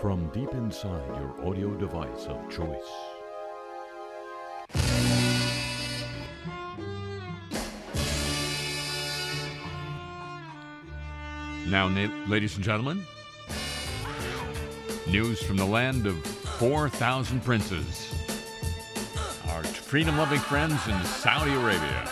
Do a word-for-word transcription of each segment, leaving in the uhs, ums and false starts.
from deep inside your audio device of choice. Now, ladies and gentlemen, news from the land of four thousand princes. Our freedom-loving friends in Saudi Arabia.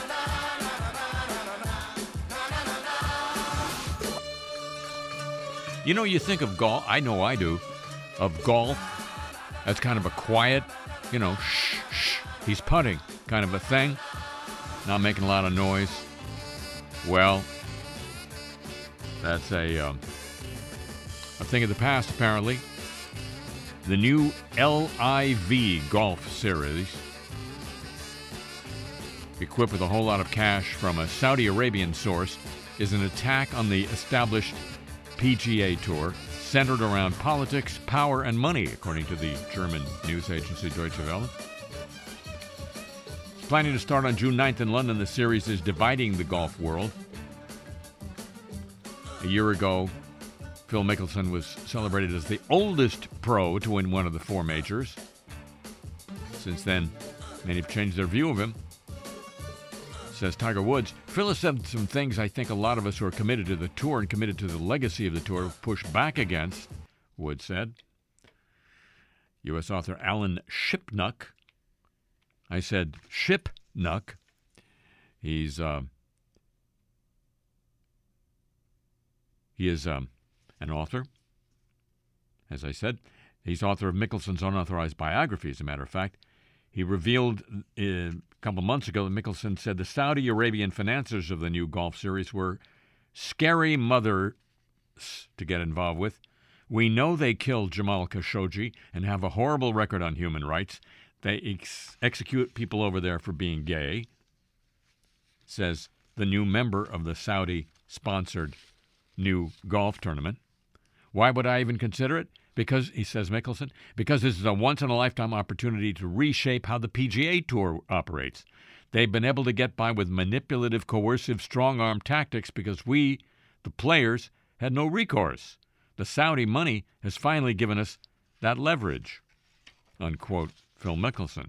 You know, you think of golf, I know I do, of golf as kind of a quiet, you know, shh, shh, he's putting kind of a thing, not making a lot of noise. Well, that's a, um, a thing of the past, apparently. The new L I V Golf Series, equipped with a whole lot of cash from a Saudi Arabian source, is an attack on the established P G A Tour, centered around politics, power, and money, according to the German news agency Deutsche Welle. Planning to start on June ninth in London, the series is dividing the golf world. A year ago, Phil Mickelson was celebrated as the oldest pro to win one of the four majors. Since then, many have changed their view of him. Says Tiger Woods, Phil has said some things I think a lot of us who are committed to the tour and committed to the legacy of the tour have pushed back against, Woods said. U S author Alan Shipnuck, I said Shipnuck, he's, uh, he is um, an author, as I said. He's author of Mickelson's unauthorized biography, as a matter of fact. He revealed uh, a couple months ago that Mickelson said the Saudi Arabian financiers of the new golf series were scary mothers to get involved with. We know they killed Jamal Khashoggi and have a horrible record on human rights. They ex- execute people over there for being gay, says the new member of the Saudi-sponsored new golf tournament. Why would I even consider it? Because, he says Mickelson, because this is a once-in-a-lifetime opportunity to reshape how the P G A Tour operates. They've been able to get by with manipulative, coercive, strong-arm tactics because we, the players, had no recourse. The Saudi money has finally given us that leverage, unquote, Phil Mickelson.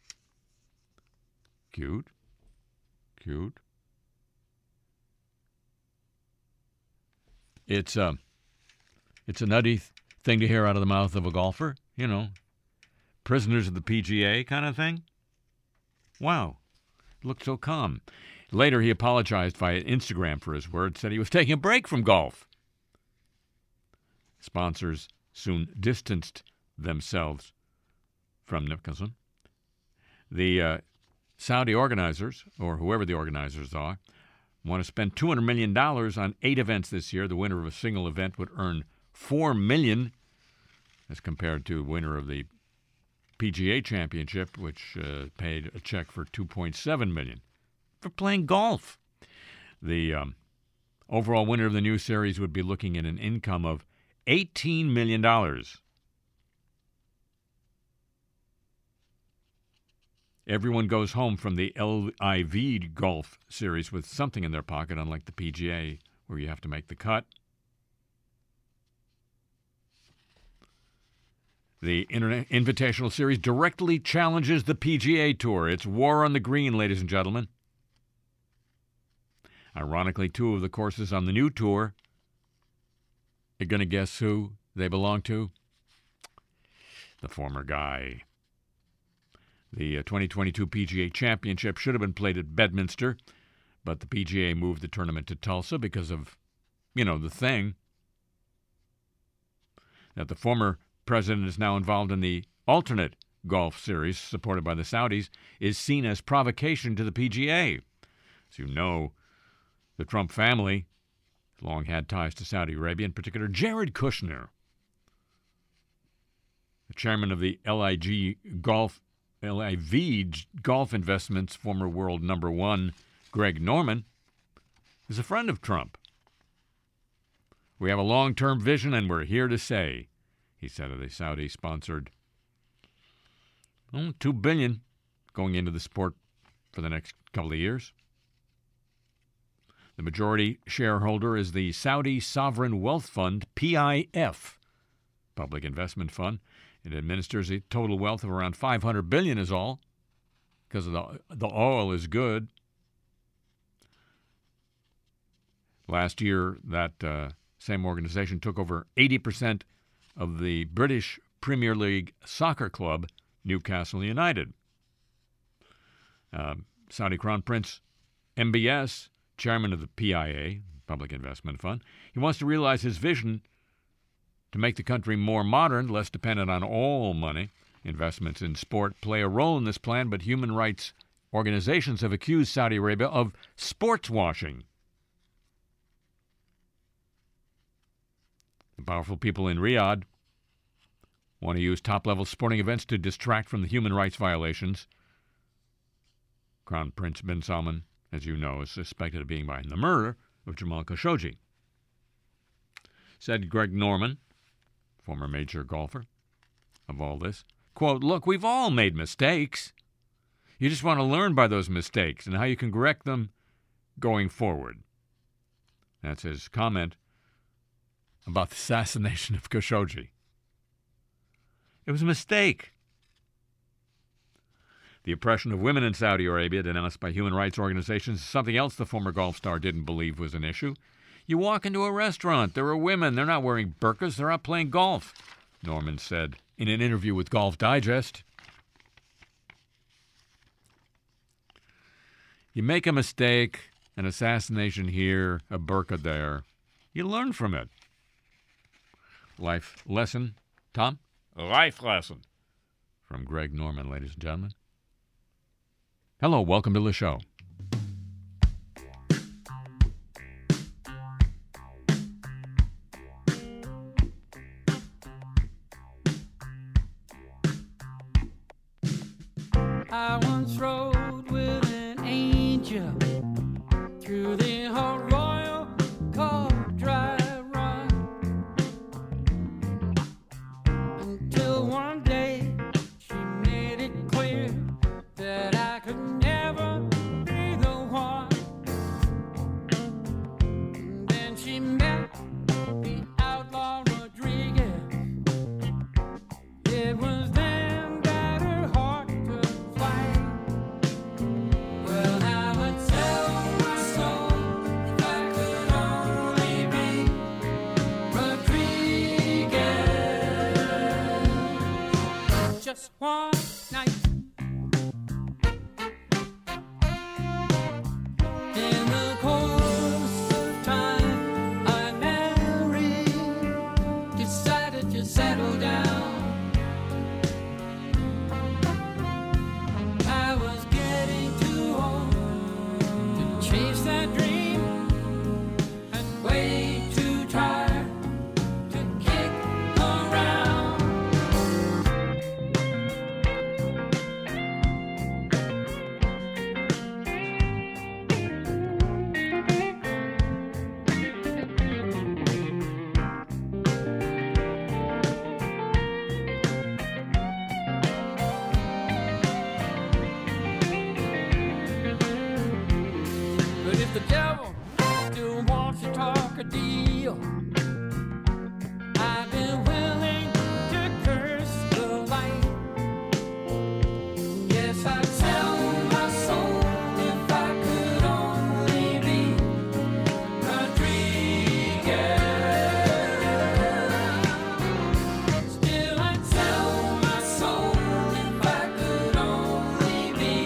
Cute. Cute. It's a, it's a nutty th- thing to hear out of the mouth of a golfer, you know, prisoners of the P G A kind of thing. Wow, looked so calm. Later, he apologized via Instagram for his words, said he was taking a break from golf. Sponsors soon distanced themselves from Mickelson. The uh, Saudi organizers, or whoever the organizers are, want to spend two hundred million dollars on eight events this year. The winner of a single event would earn four million dollars as compared to winner of the P G A Championship, which uh, paid a check for two point seven million dollars for playing golf. The um, overall winner of the new series would be looking at an income of eighteen million dollars. Everyone goes home from the L I V Golf Series with something in their pocket, unlike the P G A, where you have to make the cut. The Internet Invitational Series directly challenges the P G A Tour. It's war on the green, ladies and gentlemen. Ironically, two of the courses on the new tour, you're going to guess who they belong to? The former guy. The uh, twenty twenty-two P G A Championship should have been played at Bedminster, but the P G A moved the tournament to Tulsa because of, you know, the thing that the former president is now involved in the alternate golf series supported by the Saudis is seen as provocation to the P G A. As you know, the Trump family long had ties to Saudi Arabia, in particular Jared Kushner, the chairman of the L I G Golf L I V Golf Investments, former world number one Greg Norman, is a friend of Trump. We have a long-term vision, and we're here to say, he said of the Saudi-sponsored well, two billion dollars going into the sport for the next couple of years. The majority shareholder is the Saudi Sovereign Wealth Fund, P I F, public investment fund. It administers a total wealth of around five hundred billion dollars is all, because of the, the oil is good. Last year, that uh, same organization took over eighty percent of the British Premier League soccer club, Newcastle United. Uh, Saudi Crown Prince M B S, chairman of the P I A, Public Investment Fund, he wants to realize his vision to make the country more modern, less dependent on oil money. Investments in sport play a role in this plan, but human rights organizations have accused Saudi Arabia of sports washing. The powerful people in Riyadh want to use top-level sporting events to distract from the human rights violations. Crown Prince bin Salman, as you know, is suspected of being behind the murder of Jamal Khashoggi. Said Greg Norman, former major golfer, of all this, quote, "Look, we've all made mistakes. You just want to learn by those mistakes and how you can correct them going forward." That's his comment about the assassination of Khashoggi. It was a mistake. The oppression of women in Saudi Arabia, denounced by human rights organizations, is something else the former golf star didn't believe was an issue. You walk into a restaurant, there are women, they're not wearing burqas, they're out playing golf, Norman said in an interview with Golf Digest. You make a mistake, an assassination here, a burqa there, you learn from it. Life lesson, Tom? A life lesson from Greg Norman, ladies and gentlemen. Hello, welcome to the show. I once rode with an angel through the whole royal cold dry run, until one day she made it clear that I could never be the one. And then she met the outlaw Rodriguez. It was then that her heart took flight. Well, I would sell my soul if I could only be Rodriguez. Just one night. In the course of time, I married, decided to settle down. I was getting too old to chase that dream, and way too tired to kick around. But if the devil still wants to talk a deal, I've been willing to curse the light. Yes, I'd sell my soul if I could only be Rodriguez. Still, I'd sell my soul if I could only be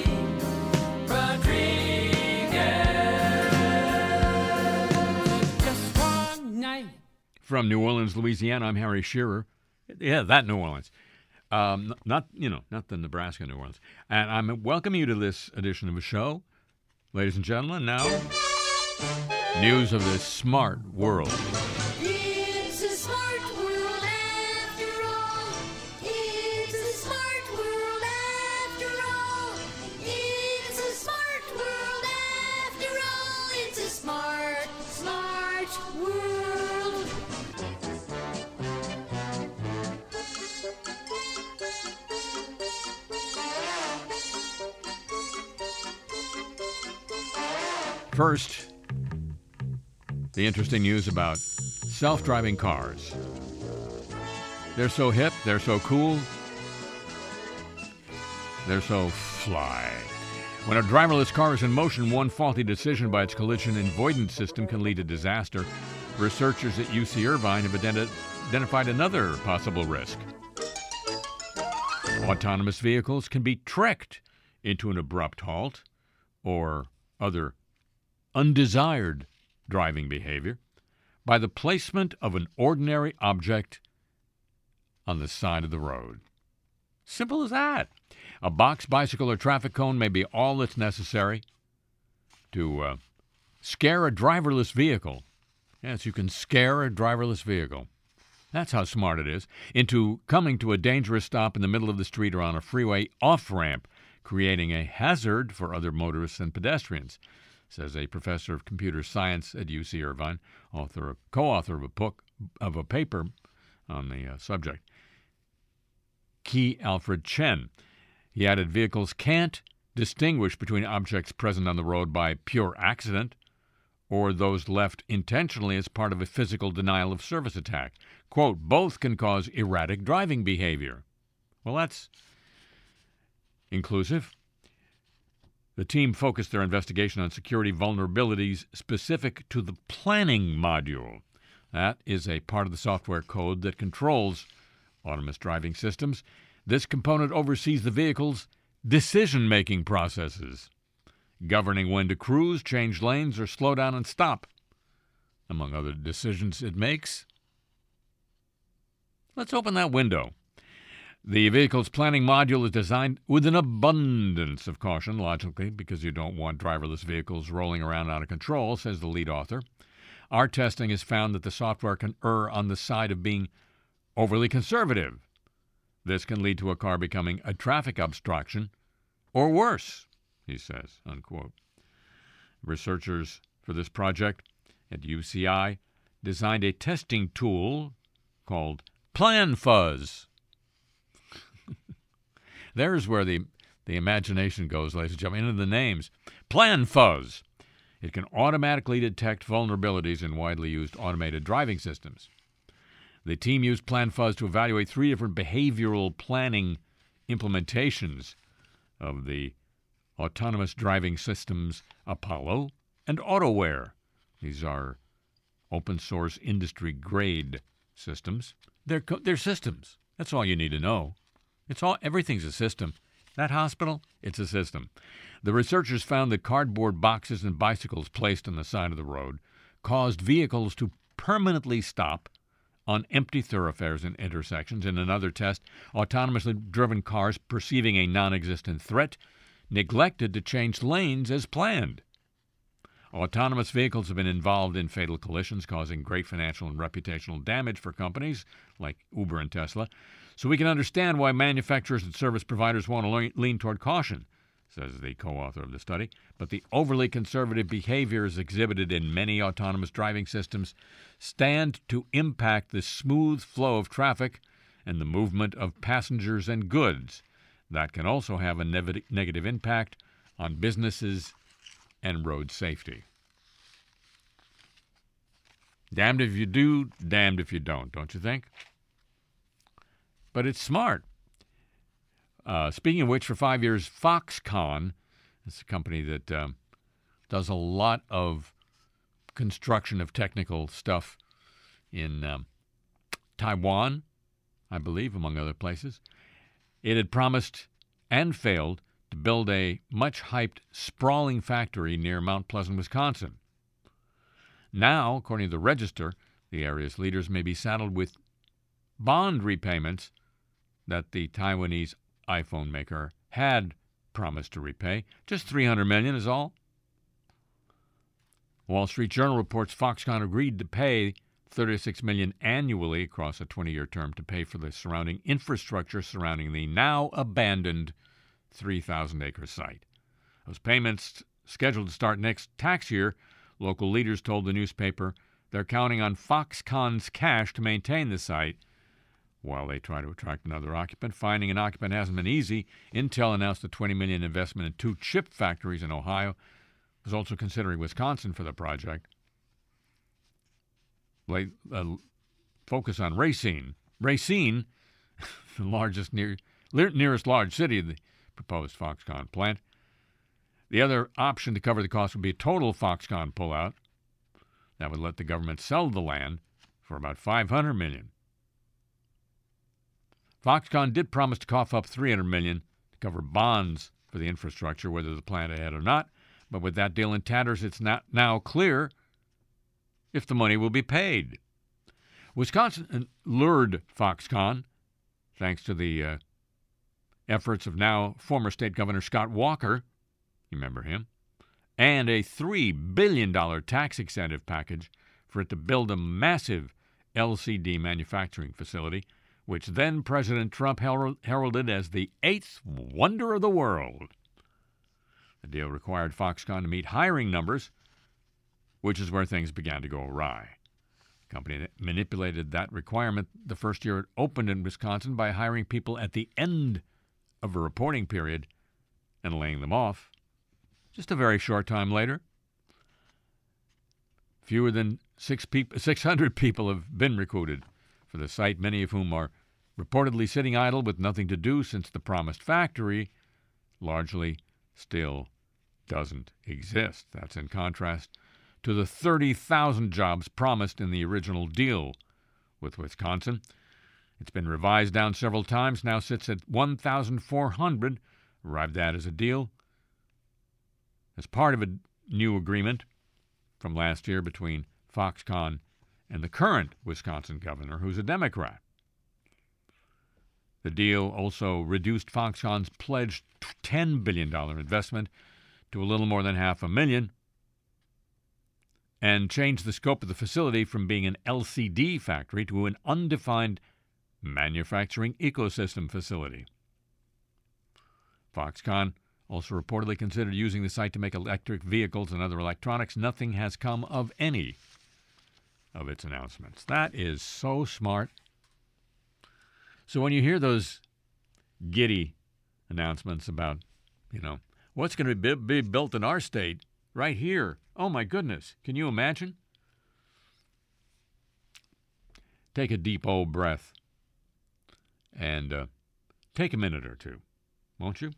Rodriguez. Just one night. From New Orleans, Louisiana, I'm Harry Shearer. Yeah, that New Orleans. Um, n- not, you know, not the Nebraska New Orleans. And I'm welcoming you to this edition of the show. Ladies and gentlemen, now, news of this smart world. It's a smart world after all. It's a smart world after all. It's a smart world after all. It's a smart, smart world. First, the interesting news about self-driving cars. They're so hip, they're so cool, they're so fly. When a driverless car is in motion, one faulty decision by its collision avoidance system can lead to disaster. Researchers at U C Irvine have identi- identified another possible risk. Autonomous vehicles can be tricked into an abrupt halt or other undesired driving behavior by the placement of an ordinary object on the side of the road. Simple as that. A box, bicycle, or traffic cone may be all that's necessary to uh, scare a driverless vehicle. Yes, you can scare a driverless vehicle. That's how smart it is. Into coming to a dangerous stop in the middle of the street or on a freeway off-ramp, creating a hazard for other motorists and pedestrians, says a professor of computer science at U C Irvine, author, co-author of a book of a paper on the uh, subject. Key Alfred Chen. He added vehicles can't distinguish between objects present on the road by pure accident or those left intentionally as part of a physical denial of service attack. Quote, both can cause erratic driving behavior. Well, that's inclusive. The team focused their investigation on security vulnerabilities specific to the planning module. That is a part of the software code that controls autonomous driving systems. This component oversees the vehicle's decision-making processes, governing when to cruise, change lanes, or slow down and stop, among other decisions it makes. Let's open that window. The vehicle's planning module is designed with an abundance of caution, logically, because you don't want driverless vehicles rolling around out of control, says the lead author. Our testing has found that the software can err on the side of being overly conservative. This can lead to a car becoming a traffic obstruction, or worse, he says, unquote. Researchers for this project at U C I designed a testing tool called PlanFuzz. There's where the, the imagination goes, ladies and gentlemen, into the names. PlanFuzz. It can automatically detect vulnerabilities in widely used automated driving systems. The team used PlanFuzz to evaluate three different behavioral planning implementations of the autonomous driving systems Apollo and AutoWare. These are open-source industry-grade systems. They're, co- they're systems. That's all you need to know. It's all. Everything's a system. That hospital, it's a system. The researchers found that cardboard boxes and bicycles placed on the side of the road caused vehicles to permanently stop on empty thoroughfares and intersections. In another test, autonomously driven cars, perceiving a non-existent threat, neglected to change lanes as planned. Autonomous vehicles have been involved in fatal collisions, causing great financial and reputational damage for companies like Uber and Tesla. So we can understand why manufacturers and service providers want to lean toward caution, says the co-author of the study. But the overly conservative behaviors exhibited in many autonomous driving systems stand to impact the smooth flow of traffic and the movement of passengers and goods. That can also have a nev- negative impact on businesses and road safety. Damned if you do, damned if you don't, don't you think? But it's smart. Uh, speaking of which, for five years, Foxconn, it's a company that um, does a lot of construction of technical stuff in um, Taiwan, I believe, among other places. It had promised and failed to build a much-hyped, sprawling factory near Mount Pleasant, Wisconsin. Now, according to the Register, the area's leaders may be saddled with bond repayments that the Taiwanese iPhone maker had promised to repay. Just three hundred million dollars is all. Wall Street Journal reports Foxconn agreed to pay thirty-six million dollars annually across a twenty-year term to pay for the surrounding infrastructure surrounding the now abandoned three thousand acre site. Those payments scheduled to start next tax year. Local leaders told the newspaper they're counting on Foxconn's cash to maintain the site while they try to attract another occupant. Finding an occupant hasn't been easy. Intel announced a twenty million dollars investment in two chip factories in Ohio. It was also considering Wisconsin for the project. They uh, focus on racing Racine, the largest near, nearest large city of the proposed Foxconn plant. The other option to cover the cost would be a total Foxconn pullout. That would let the government sell the land for about five hundred million dollars. Foxconn did promise to cough up three hundred million dollars to cover bonds for the infrastructure, whether the plant ahead or not. But with that deal in tatters, it's not now clear if the money will be paid. Wisconsin lured Foxconn, thanks to the uh, efforts of now former state governor Scott Walker, you remember him, and a three billion dollars tax incentive package for it to build a massive L C D manufacturing facility, which then President Trump heralded as the eighth wonder of the world. The deal required Foxconn to meet hiring numbers, which is where things began to go awry. The company manipulated that requirement the first year it opened in Wisconsin by hiring people at the end of a reporting period and laying them off just a very short time later. Fewer than six peop- six hundred people have been recruited for the site, many of whom are reportedly sitting idle with nothing to do since the promised factory largely still doesn't exist. That's in contrast to the thirty thousand jobs promised in the original deal with Wisconsin. It's been revised down several times, now sits at one thousand four hundred, arrived at as a deal as part of a new agreement from last year between Foxconn and the current Wisconsin governor, who's a Democrat. The deal also reduced Foxconn's pledged ten billion dollars investment to a little more than half a million and changed the scope of the facility from being an L C D factory to an undefined manufacturing ecosystem facility. Foxconn also reportedly considered using the site to make electric vehicles and other electronics. Nothing has come of any of its announcements. That is so smart. So when you hear those giddy announcements about, you know, what's going to be, be built in our state right here, oh my goodness, can you imagine? Take a deep old breath and uh, take a minute or two, won't you?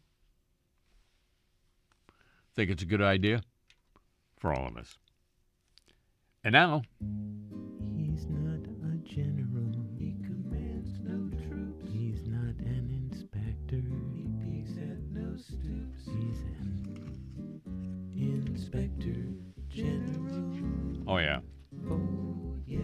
Think it's a good idea for all of us. And now, he's not a general. He commands no troops. He's not an inspector. He peeks at no stoops. He's an inspector general. oh yeah. Oh, yeah.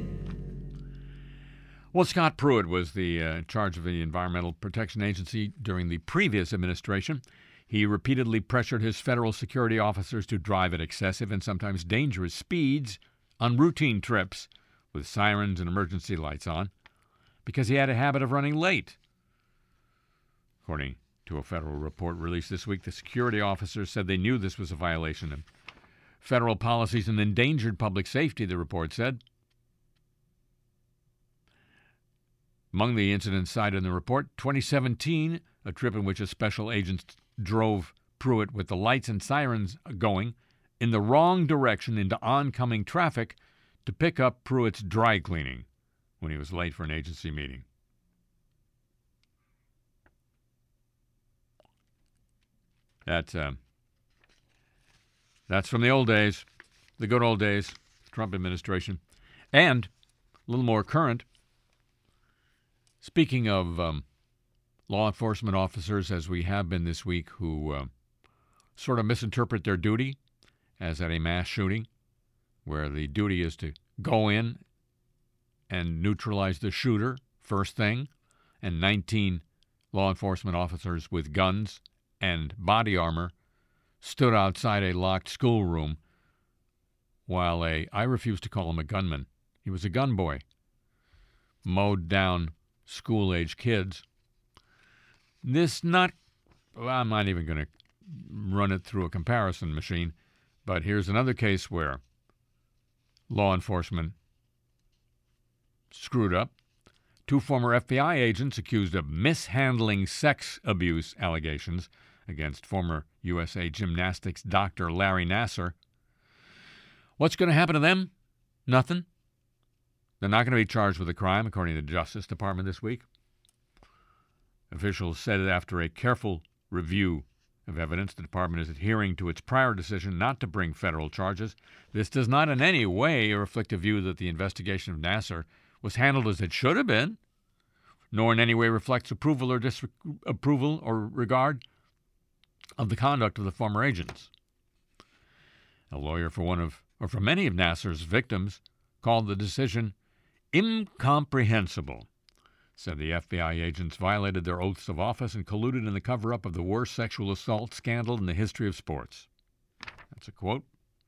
Well, Scott Pruitt was the uh, charge of the Environmental Protection Agency during the previous administration. He repeatedly pressured his federal security officers to drive at excessive and sometimes dangerous speeds on routine trips with sirens and emergency lights on because he had a habit of running late. According to a federal report released this week, the security officers said they knew this was a violation of federal policies and endangered public safety, the report said. Among the incidents cited in the report, twenty seventeen, a trip in which a special agent drove Pruitt with the lights and sirens going in the wrong direction into oncoming traffic to pick up Pruitt's dry cleaning when he was late for an agency meeting. That's, uh, that's from the old days, the good old days, Trump administration. And a little more current, speaking of um, law enforcement officers, as we have been this week, who uh, sort of misinterpret their duty, as at a mass shooting, where the duty is to go in and neutralize the shooter first thing, and nineteen law enforcement officers with guns and body armor stood outside a locked schoolroom while a, I refuse to call him a gunman, he was a gun boy, mowed down school-age kids. This not, well, I'm not even going to run it through a comparison machine, but here's another case where law enforcement screwed up. Two former F B I agents accused of mishandling sex abuse allegations against former U S A Gymnastics doctor Larry Nassar. What's going to happen to them? Nothing. They're not going to be charged with a crime, according to the Justice Department this week. Officials said that after a careful review of evidence, the department is adhering to its prior decision not to bring federal charges. This does not in any way reflect a view that the investigation of Nassar was handled as it should have been, nor in any way reflects approval or disapproval or regard of the conduct of the former agents. A lawyer for one of, or for many of Nassar's victims, called the decision incomprehensible. Said the F B I agents violated their oaths of office and colluded in the cover-up of the worst sexual assault scandal in the history of sports. That's a quote.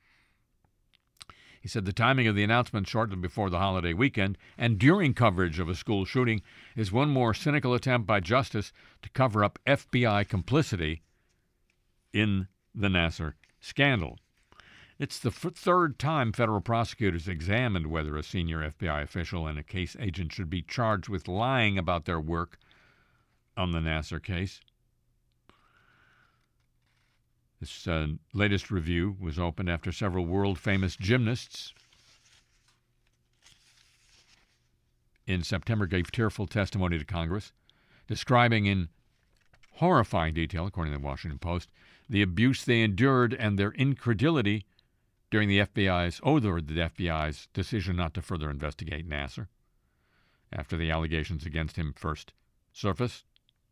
He said the timing of the announcement shortly before the holiday weekend and during coverage of a school shooting is one more cynical attempt by justice to cover up F B I complicity in the Nassar scandal. It's the f- third time federal prosecutors examined whether a senior F B I official and a case agent should be charged with lying about their work on the Nassar case. This uh, latest review was opened after several world-famous gymnasts in September gave tearful testimony to Congress, describing in horrifying detail, according to the Washington Post, the abuse they endured and their incredulity during the F B I's, over the F B I's decision not to further investigate Nassar after the allegations against him first surfaced.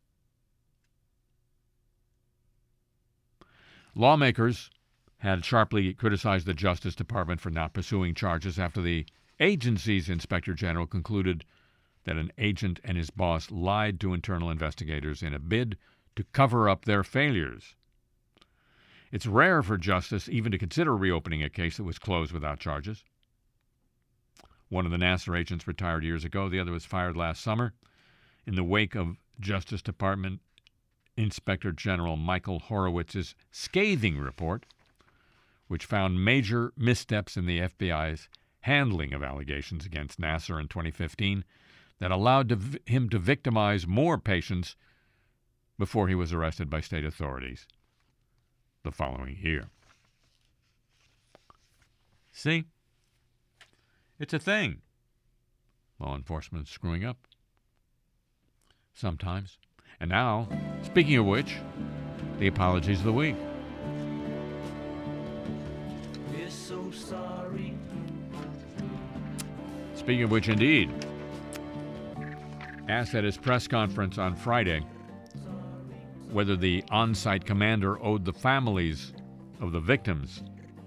Lawmakers had sharply criticized the Justice Department for not pursuing charges after the agency's Inspector General concluded that an agent and his boss lied to internal investigators in a bid to cover up their failures. It's rare for Justice even to consider reopening a case that was closed without charges. One of the Nassar agents retired years ago. The other was fired last summer in the wake of Justice Department Inspector General Michael Horowitz's scathing report, which found major missteps in the F B I's handling of allegations against Nassar in twenty fifteen that allowed to v- him to victimize more patients before he was arrested by state authorities the following year. See? It's a thing. Law enforcement is screwing up. Sometimes. And now, speaking of which, the apologies of the week. We're so sorry. Speaking of which, indeed, asked at his press conference on Friday whether the on-site commander owed the families of the victims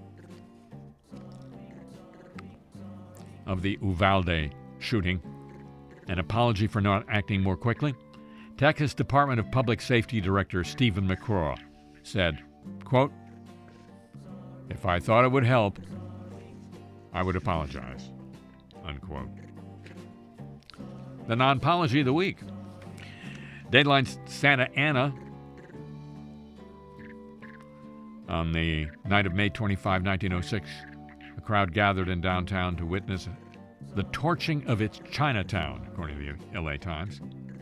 of the Uvalde shooting an apology for not acting more quickly, Texas Department of Public Safety Director Stephen McCraw said, quote, "If I thought it would help, I would apologize," unquote. The non-apology of the week. Dateline Santa Ana on the night of May twenty-fifth, nineteen oh six, a crowd gathered in downtown to witness the torching of its Chinatown, according to the L A Times.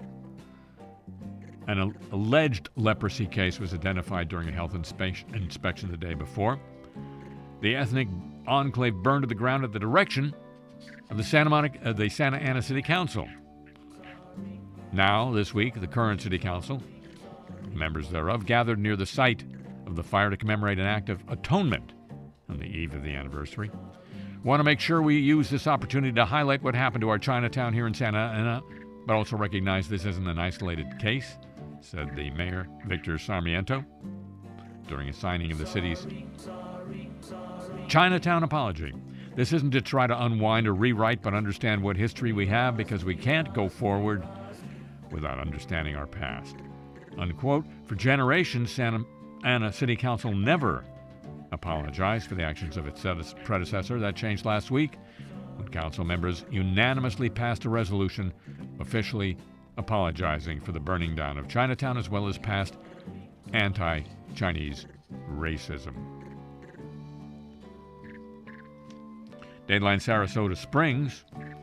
An a- alleged leprosy case was identified during a health inspe- inspection the day before. The ethnic enclave burned to the ground at the direction of the Santa Monica, uh, the Santa Ana City Council. Now, this week, the current City Council, members thereof, gathered near the site of the fire to commemorate an act of atonement on the eve of the anniversary. Want to make sure we use this opportunity to highlight what happened to our Chinatown here in Santa Ana, but also recognize this isn't an isolated case, said the mayor, Victor Sarmiento, during a signing of the city's Chinatown apology. This isn't to try to unwind or rewrite, but understand what history we have, because we can't go forward without understanding our past. Unquote. For generations, Santa Ana City Council never apologized for the actions of its predecessor. That changed last week when council members unanimously passed a resolution officially apologizing for the burning down of Chinatown, as well as passed anti-Chinese racism. Dateline Sarasota Springs.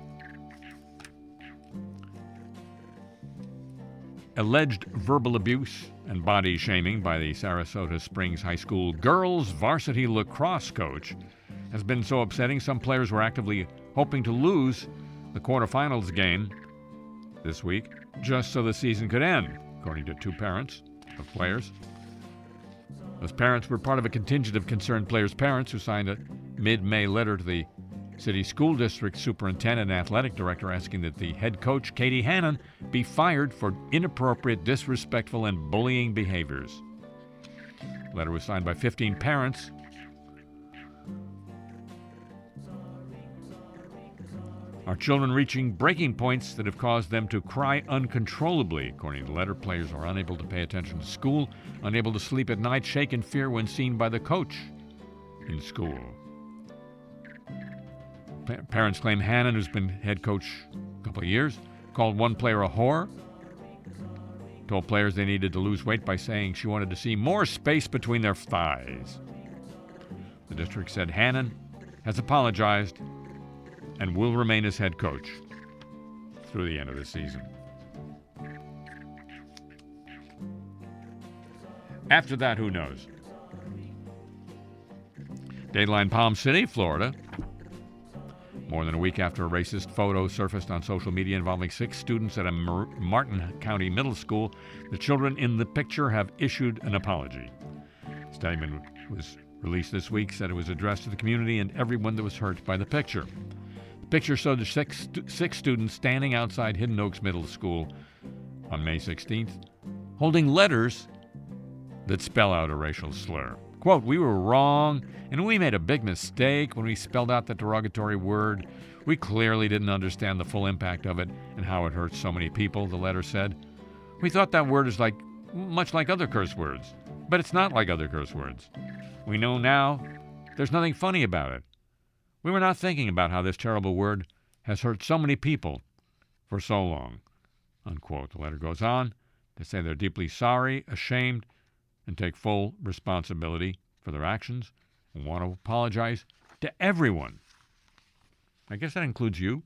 Alleged verbal abuse and body shaming by the Sarasota Springs High School girls varsity lacrosse coach has been so upsetting some players were actively hoping to lose the quarterfinals game this week just so the season could end, according to two parents of players. Those parents were part of a contingent of concerned players' parents who signed a mid-May letter to the city school district superintendent and athletic director asking that the head coach, Katie Hannon, be fired for inappropriate, disrespectful, and bullying behaviors. The letter was signed by fifteen parents. Our children reaching breaking points that have caused them to cry uncontrollably. According to the letter, players are unable to pay attention to school, unable to sleep at night, shake in fear when seen by the coach in school. Pa- parents claim Hannon, who's been head coach a couple of years, called one player a whore, told players they needed to lose weight by saying she wanted to see more space between their thighs. The district said Hannon has apologized and will remain as head coach through the end of the season. After that, who knows? Dateline Palm City, Florida. More than a week after a racist photo surfaced on social media involving six students at a Mar- Martin County middle school, the children in the picture have issued an apology. A statement was released this week, said it was addressed to the community and everyone that was hurt by the picture. The picture showed the six, six students standing outside Hidden Oaks Middle School on May sixteenth, holding letters that spell out a racial slur. Quote, "We were wrong, and we made a big mistake when we spelled out the derogatory word. We clearly didn't understand the full impact of it and how it hurts so many people," the letter said. "We thought that word is like much like other curse words, but it's not like other curse words. We know now there's nothing funny about it. We were not thinking about how this terrible word has hurt so many people for so long," unquote. The letter goes on to say they're deeply sorry, ashamed, and take full responsibility for their actions and want to apologize to everyone. I guess that includes you.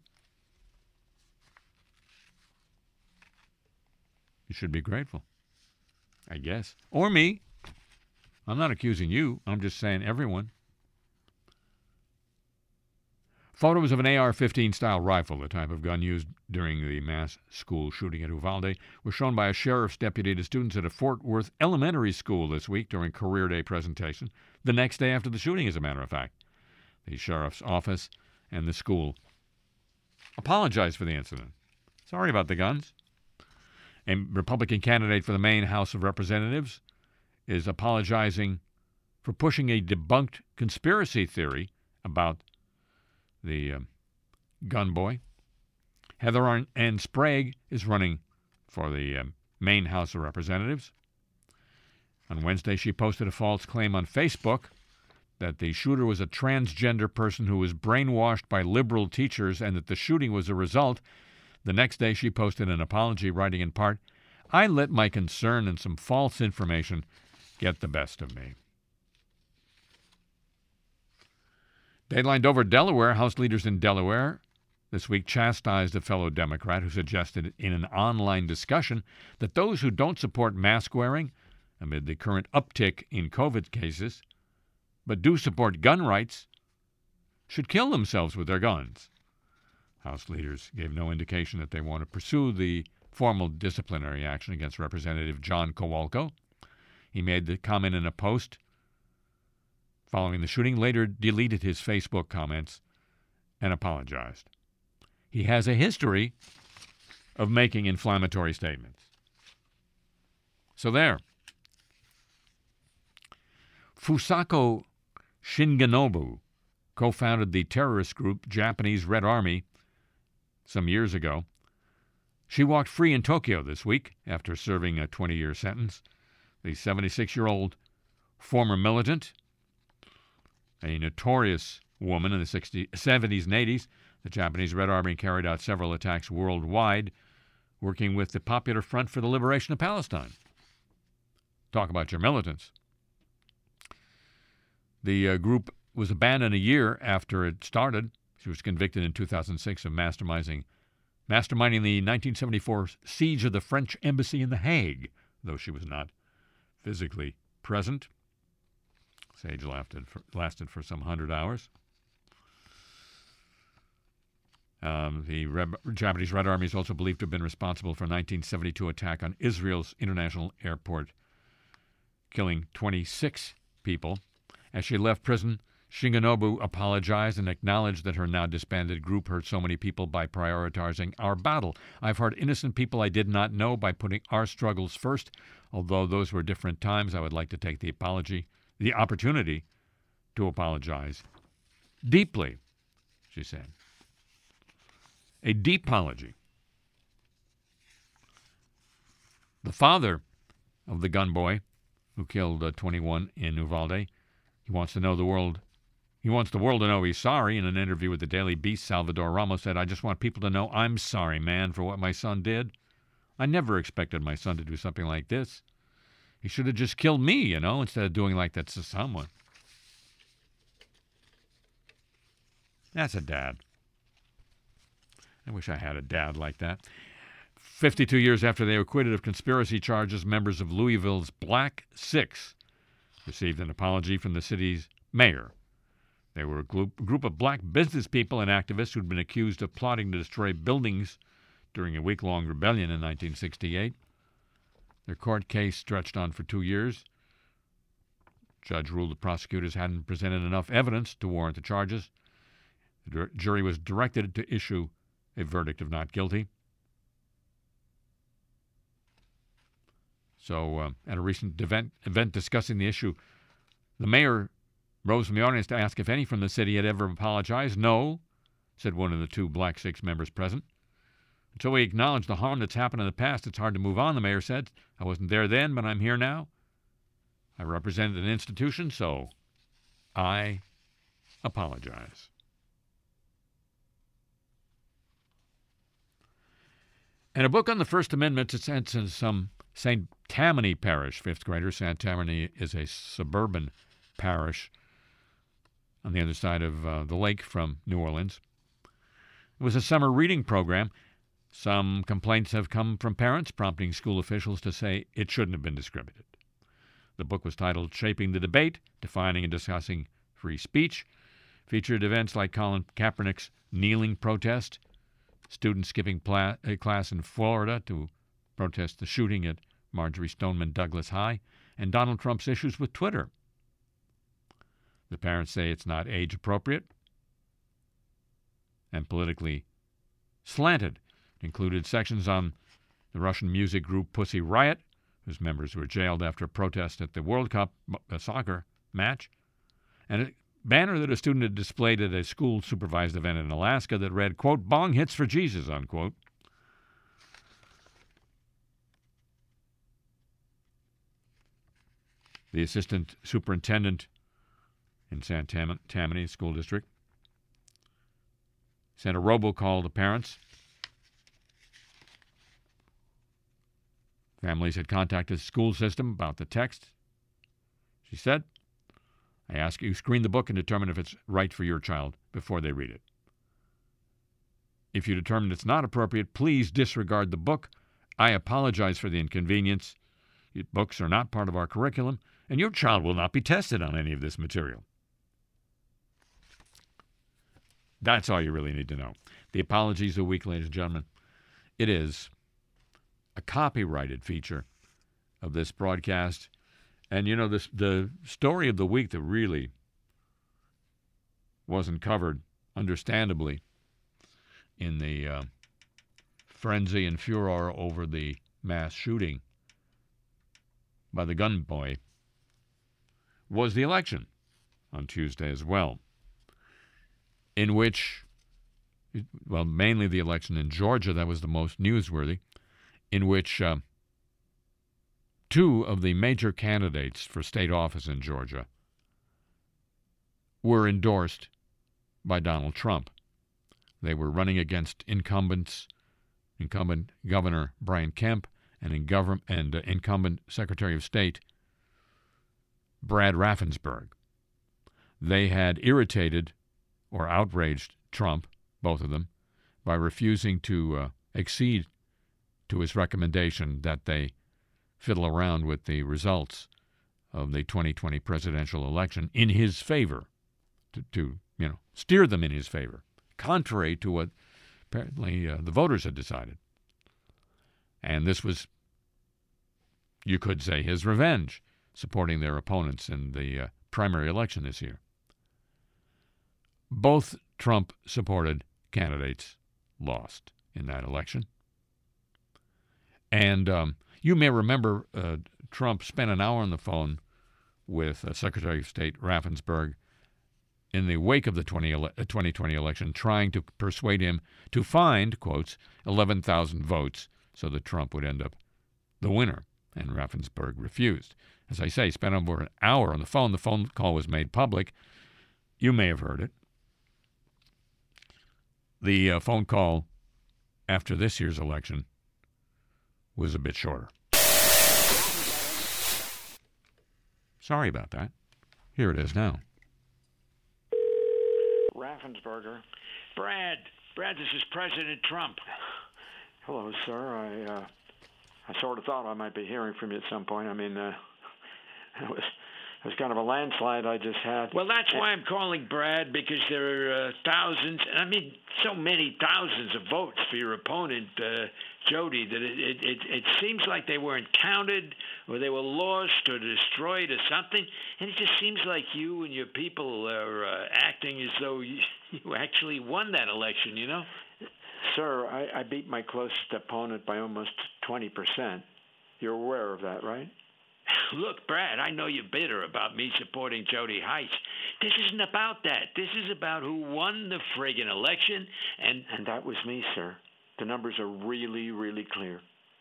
You should be grateful, I guess. Or me. I'm not accusing you. I'm just saying everyone. Photos of an A R fifteen style rifle, the type of gun used during the mass school shooting at Uvalde, were shown by a sheriff's deputy to students at a Fort Worth elementary school this week during Career Day presentation, the next day after the shooting, as a matter of fact. The sheriff's office and the school apologized for the incident. Sorry about the guns. A Republican candidate for the Maine House of Representatives is apologizing for pushing a debunked conspiracy theory about the uh, gun boy. Heather Ann Sprague is running for the uh, Maine House of Representatives. On Wednesday, she posted a false claim on Facebook that the shooter was a transgender person who was brainwashed by liberal teachers and that the shooting was a result. The next day, she posted an apology, writing in part, "I let my concern and some false information get the best of me." Dateline Dover, Delaware. House leaders in Delaware this week chastised a fellow Democrat who suggested in an online discussion that those who don't support mask wearing amid the current uptick in COVID cases, but do support gun rights, should kill themselves with their guns. House leaders gave no indication that they want to pursue the formal disciplinary action against Representative John Kowalko. He made the comment in a post following the shooting, later deleted his Facebook comments and apologized. He has a history of making inflammatory statements. So there. Fusako Shinganobu co-founded the terrorist group Japanese Red Army some years ago. She walked free in Tokyo this week after serving a twenty-year sentence. The seventy-six-year-old former militant, a notorious woman in the sixties, seventies and eighties, the Japanese Red Army carried out several attacks worldwide, working with the Popular Front for the Liberation of Palestine. Talk about your militants. The uh, group was abandoned a year after it started. She was convicted in two thousand six of masterminding, masterminding the nineteen seventy-four siege of the French embassy in The Hague, though she was not physically present. Siege lasted for, lasted for some hundred hours. Um, the Red, Japanese Red Army is also believed to have been responsible for a nineteen seventy-two attack on Israel's international airport, killing twenty-six people. As she left prison, Shigenobu apologized and acknowledged that her now disbanded group hurt so many people by prioritizing our battle. I've hurt innocent people I did not know by putting our struggles first. Although those were different times, I would like to take the apology, the opportunity to apologize deeply, she said. A deep apology. The father of the gun boy who killed uh, twenty-one in Uvalde, he wants to know the world. He wants the world to know he's sorry. In an interview with the Daily Beast, Salvador Ramos said, "I just want people to know I'm sorry, man, for what my son did. I never expected my son to do something like this. He should have just killed me, you know, instead of doing like that to someone." That's a dad. I wish I had a dad like that. fifty-two years after they were acquitted of conspiracy charges, members of Louisville's Black Six received an apology from the city's mayor. They were a group, group of black business people and activists who'd been accused of plotting to destroy buildings during a week-long rebellion in nineteen sixty-eight. Their court case stretched on for two years. Judge ruled the prosecutors hadn't presented enough evidence to warrant the charges. The jury was directed to issue a verdict of not guilty. So, uh, at a recent event, event discussing the issue, the mayor rose from the audience to ask if any from the city had ever apologized. "No," said one of the two Black Six members present. "Until we acknowledge the harm that's happened in the past, it's hard to move on," the mayor said. "I wasn't there then, but I'm here now. I represented an institution, so I apologize." And a book on the First Amendment is sent to some Saint Tammany Parish fifth graders. Saint Tammany is a suburban parish on the other side of uh, the lake from New Orleans. It was a summer reading program. Some complaints have come from parents, prompting school officials to say it shouldn't have been distributed. The book was titled Shaping the Debate, Defining and Discussing Free Speech, featured events like Colin Kaepernick's kneeling protest, students skipping pla- a class in Florida to protest the shooting at Marjorie Stoneman Douglas High, and Donald Trump's issues with Twitter. The parents say it's not age appropriate and politically slanted. It included sections on the Russian music group Pussy Riot, whose members were jailed after a protest at the World Cup uh, soccer match, and a banner that a student had displayed at a school-supervised event in Alaska that read, quote, "Bong hits for Jesus," unquote. The assistant superintendent in Saint Tam- Tammany School District sent a robocall to parents. Families had contacted the school system about the text. She said, "I ask you screen the book and determine if it's right for your child before they read it. If you determine it's not appropriate, please disregard the book. I apologize for the inconvenience. Books are not part of our curriculum, and your child will not be tested on any of this material." That's all you really need to know. The apology is a week, ladies and gentlemen. It is a copyrighted feature of this broadcast. And, you know, this, the story of the week that really wasn't covered, understandably, in the uh, frenzy and furor over the mass shooting by the gun boy, was the election on Tuesday as well, in which, well, mainly the election in Georgia, that was the most newsworthy, in which uh, two of the major candidates for state office in Georgia were endorsed by Donald Trump. They were running against incumbents, incumbent Governor Brian Kemp and, in govern, and uh, incumbent Secretary of State Brad Raffensperger. They had irritated or outraged Trump, both of them, by refusing to uh, accede to his recommendation that they fiddle around with the results of the twenty twenty presidential election in his favor, to, to you know steer them in his favor, contrary to what apparently uh, the voters had decided. And this was, you could say, his revenge, supporting their opponents in the uh, primary election this year. Both Trump-supported candidates lost in that election. And um, you may remember uh, Trump spent an hour on the phone with uh, Secretary of State Raffensperger in the wake of the twenty twenty election, trying to persuade him to find, quotes, eleven thousand votes so that Trump would end up the winner. And Raffensperger refused. As I say, spent over an hour on the phone. The phone call was made public. You may have heard it. The uh, phone call after this year's election was a bit shorter. Sorry about that. Here it is now. Raffensperger. Brad, Brad, this is President Trump. Hello, sir. I uh, I sort of thought I might be hearing from you at some point. I mean, uh, it was it was kind of a landslide I just had. Well, that's why I'm calling, Brad, because there are uh, thousands, I mean, so many thousands of votes for your opponent, uh, Jody, that it, it, it, it seems like they weren't counted or they were lost or destroyed or something. And it just seems like you and your people are uh, acting as though you, you actually won that election, you know? Sir, I, I beat my closest opponent by almost twenty percent. You're aware of that, right? Look, Brad, I know you're bitter about me supporting Jody Heights. This isn't about that. This is about who won the friggin' election, and... And that was me, sir. The numbers are really, really clear.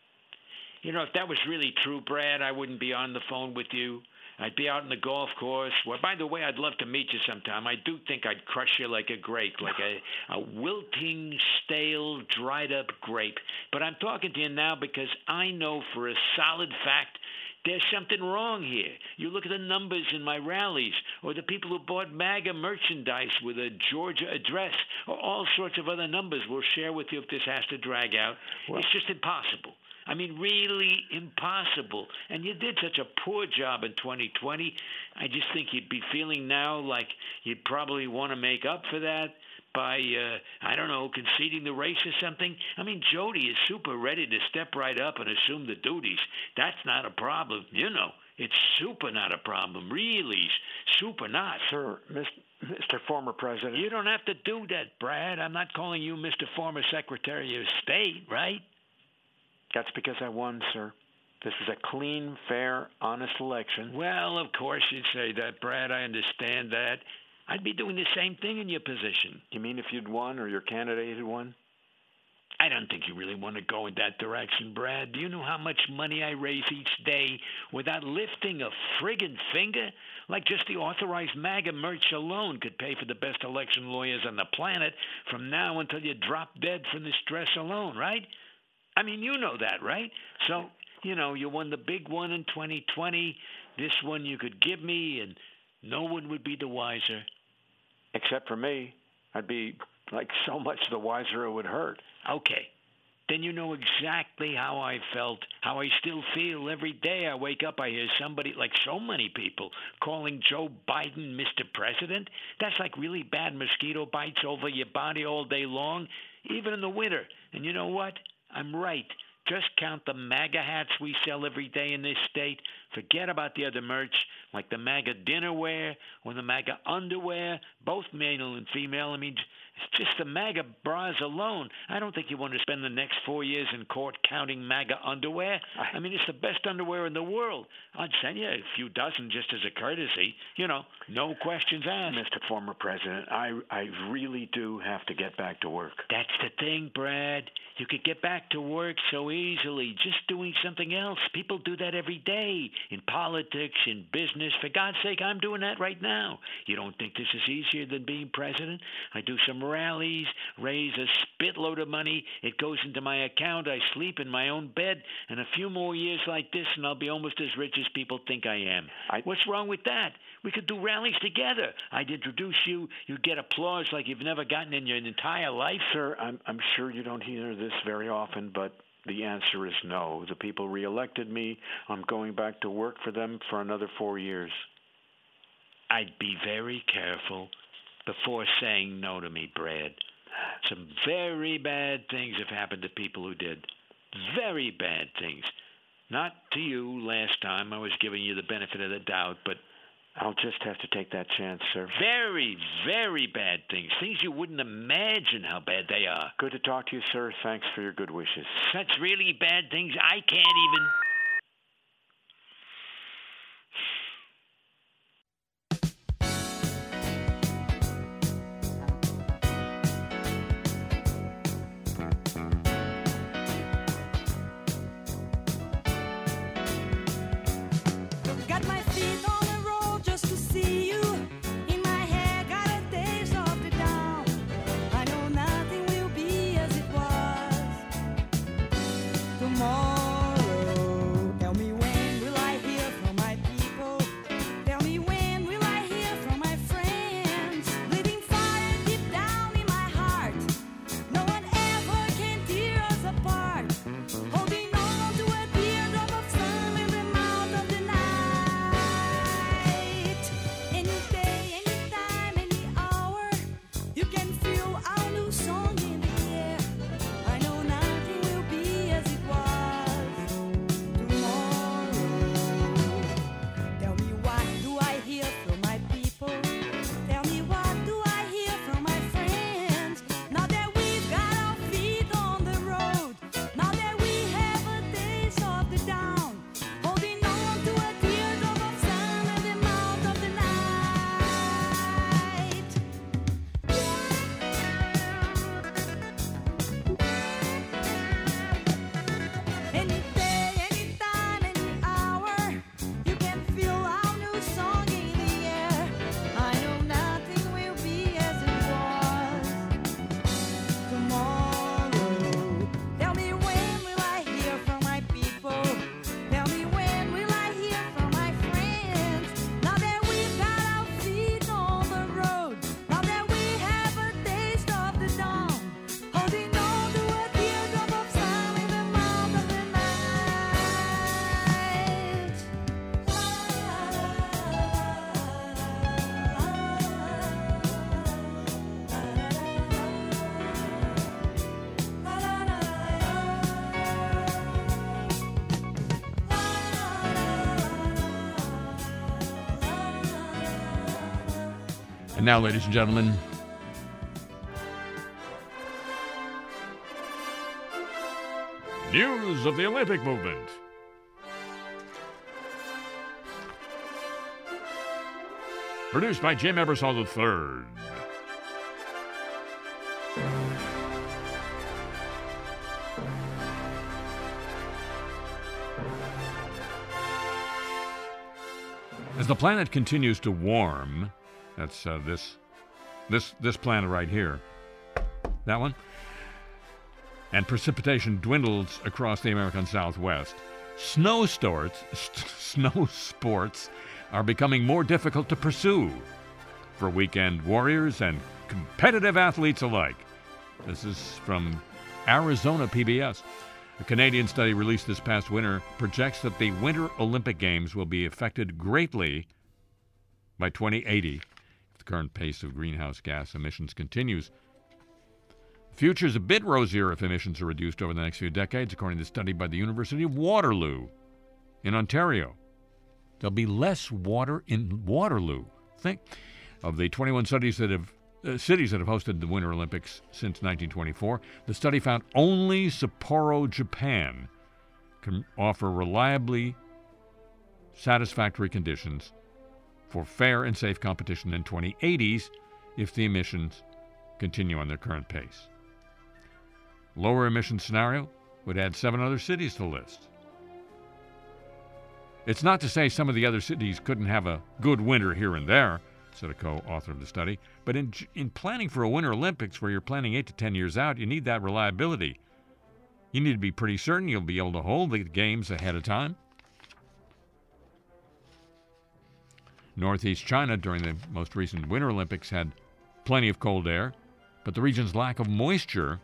You know, if that was really true, Brad, I wouldn't be on the phone with you. I'd be out on the golf course. Well, by the way, I'd love to meet you sometime. I do think I'd crush you like a grape, like a, a wilting, stale, dried-up grape. But I'm talking to you now because I know for a solid fact there's something wrong here. You look at the numbers in my rallies, or the people who bought MAGA merchandise with a Georgia address, or all sorts of other numbers we'll share with you if this has to drag out. Well, it's just impossible. I mean, really impossible. And you did such a poor job in twenty twenty. I just think you'd be feeling now like you'd probably want to make up for that by, uh, I don't know, conceding the race or something. I mean, Jody is super ready to step right up and assume the duties. That's not a problem. You know, it's super not a problem. Really, super not. Sir, Mister Former President. You don't have to do that, Brad. I'm not calling you Mister Former Secretary of State, right? That's because I won, sir. This was a clean, fair, honest election. Well, of course you'd say that, Brad. I understand that. I'd be doing the same thing in your position. You mean if you'd won or your candidate had won? I don't think you really want to go in that direction, Brad. Do you know how much money I raise each day without lifting a friggin' finger? Like just the authorized MAGA merch alone could pay for the best election lawyers on the planet from now until you drop dead from the stress alone, right? I mean, you know that, right? So, you know, you won the big one in twenty twenty. This one you could give me, and no one would be the wiser. Except for me. I'd be, like, so much the wiser it would hurt. Okay. Then you know exactly how I felt, how I still feel. Every day I wake up, I hear somebody, like so many people, calling Joe Biden Mister President. That's like really bad mosquito bites over your body all day long, even in the winter. And you know what? I'm right. Just count the MAGA hats we sell every day in this state. Forget about the other merch, like the MAGA dinnerware or the MAGA underwear, both male and female. I mean, it's just the MAGA bras alone. I don't think you want to spend the next four years in court counting MAGA underwear. I mean, it's the best underwear in the world. I'd send you a few dozen just as a courtesy. You know, no questions asked. Mister Former President, I, I really do have to get back to work. That's the thing, Brad. You could get back to work so easily just doing something else. People do that every day in politics, in business. For God's sake, I'm doing that right now. You don't think this is easier than being president? I do some rallies, raise a spitload of money. It goes into my account. I sleep in my own bed. And a few more years like this, and I'll be almost as rich as people think I am. I... What's wrong with that? We could do rallies together. I'd introduce you. You'd get applause like you've never gotten in your entire life. Sir, I'm, I'm sure you don't hear this very often, but the answer is no. The people reelected me. I'm going back to work for them for another four years. I'd be very careful before saying no to me, Brad. Some very bad things have happened to people who did. Very bad things. Not to you last time. I was giving you the benefit of the doubt, but I'll just have to take that chance, sir. very, very bad things. Things you wouldn't imagine how bad they are. Good to talk to you, sir. Thanks for your good wishes. Such really bad things I can't even... Got my feet on the road just to see you. In my head, got a taste of the down. I know nothing will be as it was tomorrow. Tell me when will I hear from my people? Tell me when will I hear from my friends? Bleeding fire deep down in my heart. No one ever can tear us apart. Holding on to a teardrop of sun in the mouth of the night. Any day, any time, any hour, you can feel our new song in the air. I know nothing will be as it was tomorrow. Tell me what do I hear from my people? Tell me what do I hear from my friends? Now that we've got our feet on the road, now that we have a taste of the down, holding on to a teardrop of sun in the mouth of the night. Any day, any time, any hour, you can feel our new song in the air. I know nothing will be as it was tomorrow. Tell me when will I hear from my people? Tell me when will I hear from my friends? Now that we've got our feet on the road, now that we have a taste of the dawn, holding on to a teardrop of sun in the mouth of the night. And now, ladies and gentlemen, news of the Olympic movement. Produced by Jim Ebersol the third. As the planet continues to warm, that's uh, this, this, this planet right here, that one, and precipitation dwindles across the American Southwest, snow sports, st- snow sports are becoming more difficult to pursue for weekend warriors and competitive athletes alike. This is from Arizona P B S. A Canadian study released this past winter projects that the Winter Olympic Games will be affected greatly by twenty eighty if the current pace of greenhouse gas emissions continues. The future is a bit rosier if emissions are reduced over the next few decades, according to a study by the University of Waterloo in Ontario. There'll be less water in Waterloo. Think of the twenty-one studies that have uh, cities that have hosted the Winter Olympics since nineteen twenty-four. The study found only Sapporo, Japan, can offer reliably satisfactory conditions for fair and safe competition in twenty eighties if the emissions continue on their current pace. Lower emission scenario would add seven other cities to the list. It's not to say some of the other cities couldn't have a good winter here and there, said a co-author of the study, but in, in planning for a Winter Olympics where you're planning eight to ten years out, you need that reliability. You need to be pretty certain you'll be able to hold the games ahead of time. Northeast China during the most recent Winter Olympics had plenty of cold air, but the region's lack of moisture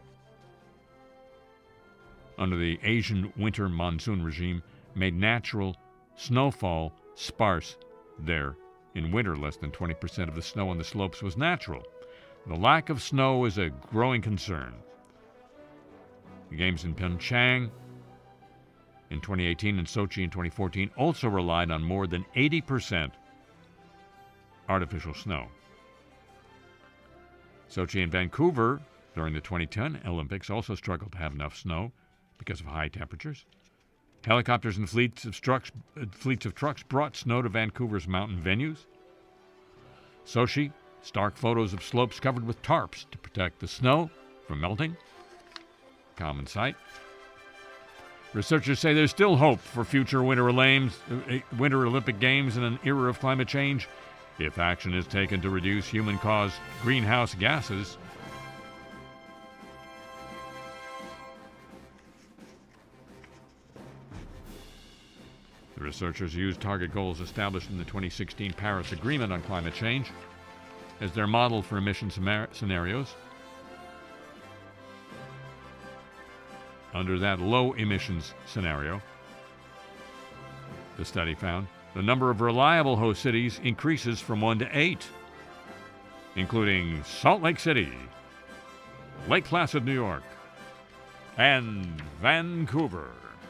under the Asian winter monsoon regime made natural snowfall sparse there. In winter, less than twenty percent of the snow on the slopes was natural. The lack of snow is a growing concern. The games in Pyeongchang in twenty eighteen and Sochi in twenty fourteen also relied on more than eighty percent artificial snow. Sochi and Vancouver during the twenty ten Olympics also struggled to have enough snow because of high temperatures. Helicopters and fleets of trucks, uh, fleets of trucks brought snow to Vancouver's mountain venues. Sochi, stark photos of slopes covered with tarps to protect the snow from melting. Common sight. Researchers say there's still hope for future Winter Olympics, uh, Winter Olympic Games in an era of climate change if action is taken to reduce human-caused greenhouse gases. The researchers used target goals established in the twenty sixteen Paris Agreement on climate change as their model for emission scenarios. Under that low emissions scenario, the study found the number of reliable host cities increases from one to eight, including Salt Lake City, Lake Placid, New York, and Vancouver.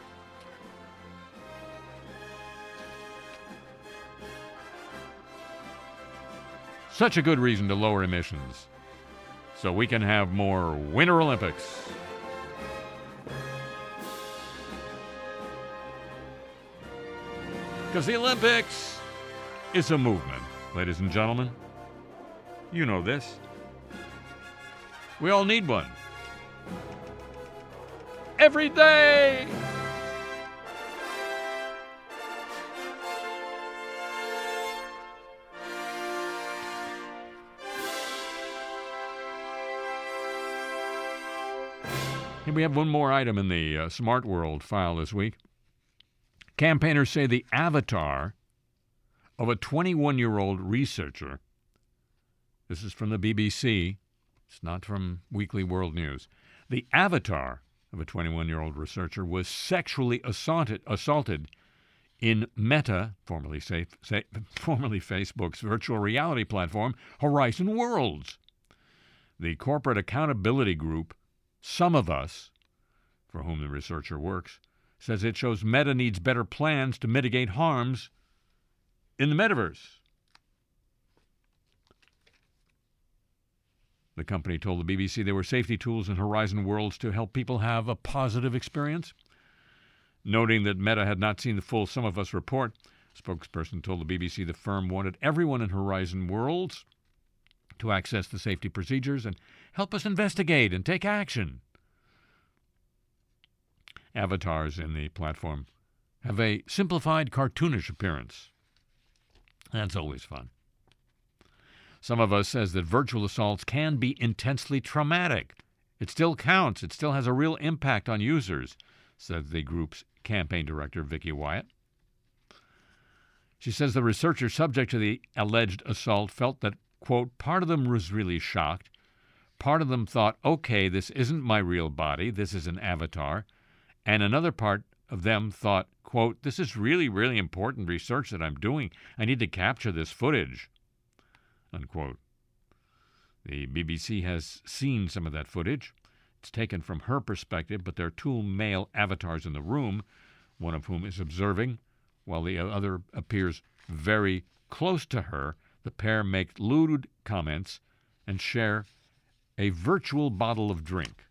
Such a good reason to lower emissions, so we can have more Winter Olympics. Because the Olympics is a movement, ladies and gentlemen. You know this. We all need one. Every day! Here we have one more item in the uh, Smart World file this week. Campaigners say the avatar of a twenty-one-year-old researcher, this is from the B B C, it's not from Weekly World News, the avatar of a twenty-one-year-old researcher was sexually assaulted, assaulted in Meta, formerly, safe, say, formerly Facebook's virtual reality platform, Horizon Worlds. The corporate accountability group, Some of Us, for whom the researcher works, says it shows Meta needs better plans to mitigate harms in the metaverse. The company told the B B C there were safety tools in Horizon Worlds to help people have a positive experience. Noting that Meta had not seen the full Some of Us report, a spokesperson told the B B C the firm wanted everyone in Horizon Worlds to access the safety procedures and help us investigate and take action. Avatars in the platform have a simplified, cartoonish appearance. That's always fun. Some of Us says that virtual assaults can be intensely traumatic. It still counts. It still has a real impact on users, said the group's campaign director, Vicky Wyatt. She says the researcher subject to the alleged assault felt that, quote, part of them was really shocked. Part of them thought, okay, this isn't my real body. This is an avatar. And another part of them thought, quote, this is really, really important research that I'm doing. I need to capture this footage, unquote. The B B C has seen some of that footage. It's taken from her perspective, but there are two male avatars in the room, one of whom is observing, while the other appears very close to her. The pair make lewd comments and share a virtual bottle of drink.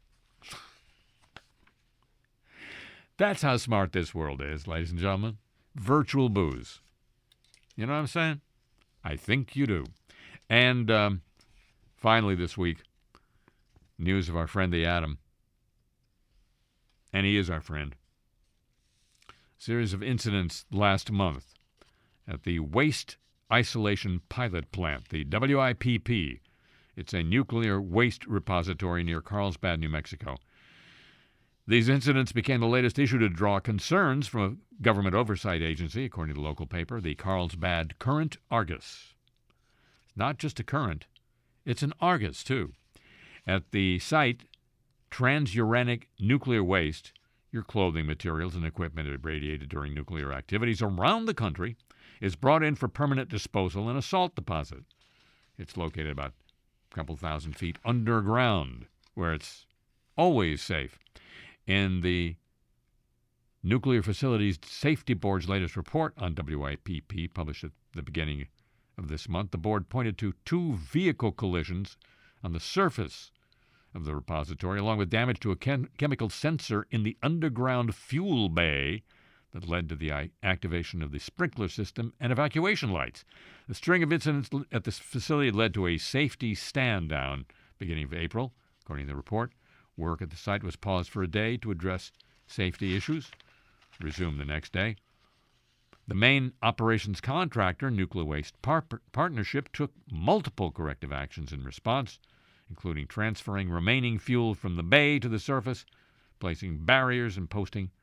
That's how smart this world is, ladies and gentlemen. Virtual booze. You know what I'm saying? I think you do. And um, finally this week, news of our friend the Atom. And he is our friend. A series of incidents last month at the Waste Isolation Pilot Plant, the W I P P. It's a nuclear waste repository near Carlsbad, New Mexico. These incidents became the latest issue to draw concerns from a government oversight agency, according to the local paper, the Carlsbad Current Argus. It's not just a current, it's an Argus, too. At the site, transuranic nuclear waste, your clothing materials and equipment irradiated during nuclear activities around the country, is brought in for permanent disposal in a salt deposit. It's located about a couple thousand feet underground, where it's always safe. In the Nuclear Facilities Safety Board's latest report on W I P P, published at the beginning of this month, the board pointed to two vehicle collisions on the surface of the repository, along with damage to a chem- chemical sensor in the underground fuel bay that led to the I- activation of the sprinkler system and evacuation lights. The string of incidents at this facility led to a safety stand-down beginning of April. According to the report, work at the site was paused for a day to address safety issues, resumed the next day. The main operations contractor, Nuclear Waste Par- Partnership, took multiple corrective actions in response, including transferring remaining fuel from the bay to the surface, placing barriers and posting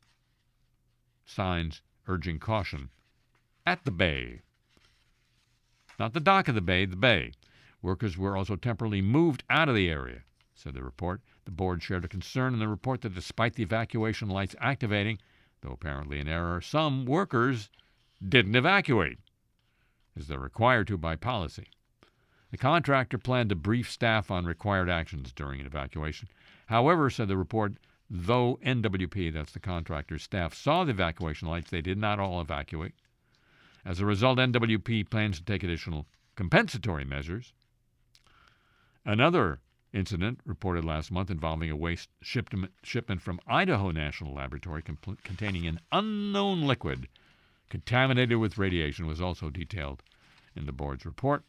signs urging caution at the bay. Not the dock of the bay, the bay. Workers were also temporarily moved out of the area, said the report. The board shared a concern in the report that despite the evacuation lights activating, though apparently in error, some workers didn't evacuate, as they're required to by policy. The contractor planned to brief staff on required actions during an evacuation. However, said the report, though N W P, that's the contractor's staff, saw the evacuation lights, they did not all evacuate. As a result, N W P plans to take additional compensatory measures. Another incident reported last month involving a waste shipment, shipment from Idaho National Laboratory compl- containing an unknown liquid contaminated with radiation was also detailed in the board's report.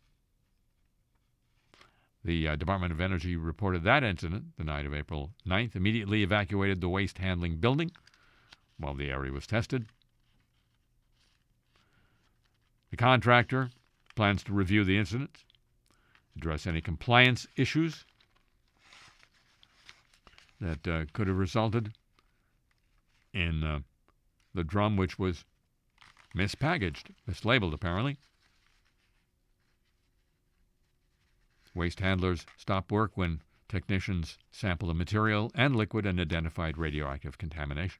The uh, Department of Energy reported that incident the night of April ninth, immediately evacuated the waste handling building while the area was tested. The contractor plans to review the incident, address any compliance issues that uh, could have resulted in uh, the drum, which was mispackaged, mislabeled apparently. Waste handlers stopped work when technicians sampled the material and liquid and identified radioactive contamination.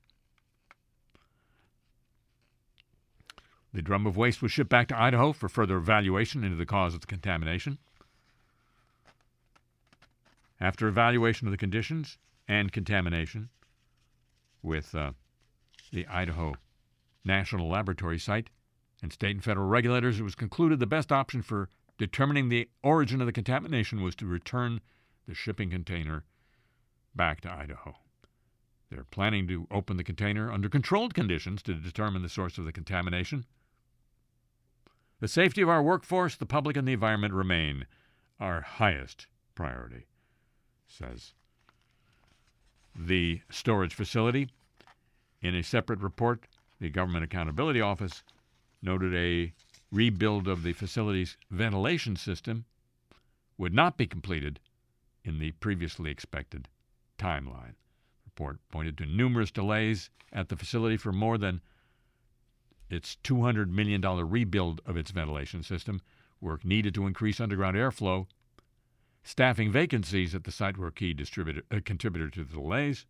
The drum of waste was shipped back to Idaho for further evaluation into the cause of the contamination. After evaluation of the conditions and contamination with uh, the Idaho National Laboratory site and state and federal regulators, it was concluded the best option for determining the origin of the contamination was to return the shipping container back to Idaho. They're planning to open the container under controlled conditions to determine the source of the contamination. The safety of our workforce, the public, and the environment remain our highest priority, says the storage facility. In a separate report, the Government Accountability Office noted a rebuild of the facility's ventilation system would not be completed in the previously expected timeline. The report pointed to numerous delays at the facility for more than its two hundred million dollars rebuild of its ventilation system. Work needed to increase underground airflow. Staffing vacancies at the site were a key distributor, uh, contributor to the delays.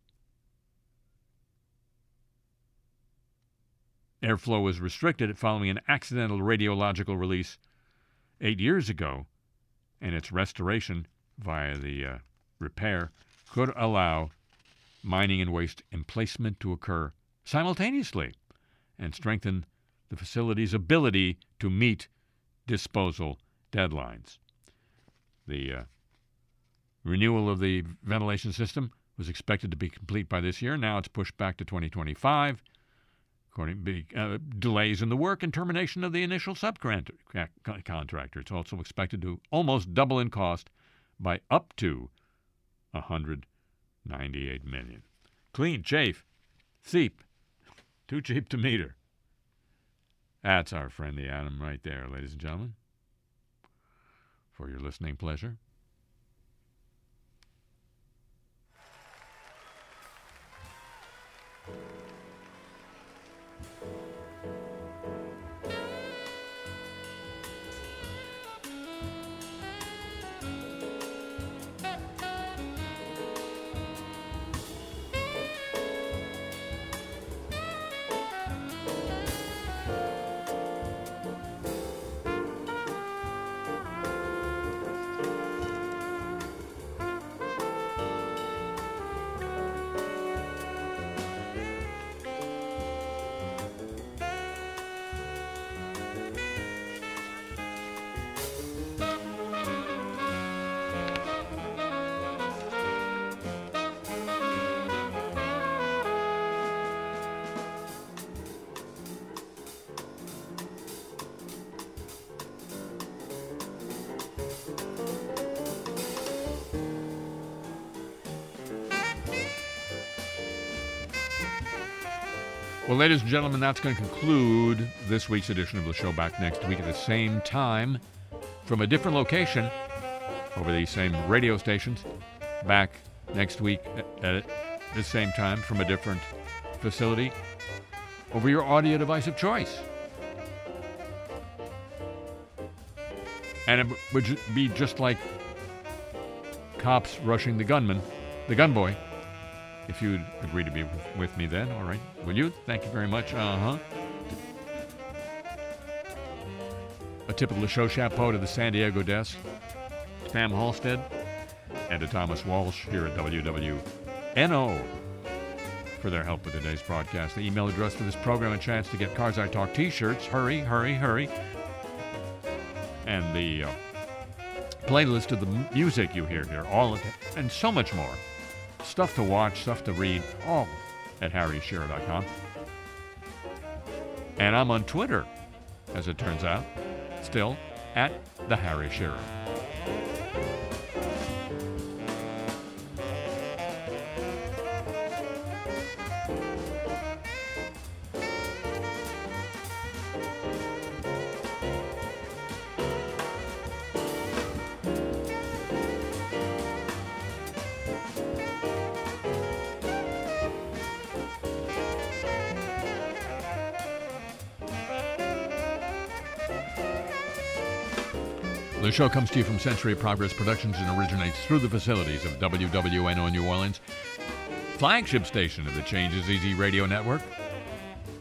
Airflow was restricted following an accidental radiological release eight years ago, and its restoration via the uh, repair could allow mining and waste emplacement to occur simultaneously and strengthen the facility's ability to meet disposal deadlines. The uh, renewal of the ventilation system was expected to be complete by this year. Now it's pushed back to twenty twenty-five. According to uh, delays in the work and termination of the initial subcontractor. It's also expected to almost double in cost by up to one hundred ninety-eight million dollars. Clean, chafe, seep, too cheap to meter. That's our friend the atom right there, ladies and gentlemen. For your listening pleasure. Well, ladies and gentlemen, that's going to conclude this week's edition of the show. Back next week at the same time from a different location over these same radio stations. Back next week at the same time from a different facility over your audio device of choice. And it would ju- be just like cops rushing the gunman, the gunboy. If you'd agree to be with, with me then, all right. Will you? Thank you very much. Uh-huh. A typical show chapeau to the San Diego desk, Pam Halstead, and to Thomas Walsh here at W W N O for their help with today's broadcast. The email address for this program, a chance to get Cars I Talk t-shirts. Hurry, hurry, hurry. And the uh, playlist of the m- music you hear here, all of it, and so much more. Stuff to watch, stuff to read, all at harry shearer dot com. And I'm on Twitter, as it turns out, still at the Harry Shearer. The show comes to you from Century of Progress Productions and originates through the facilities of W W N O New Orleans, flagship station of the Changes Easy Radio Network.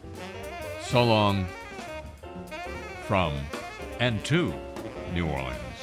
So long from and to New Orleans.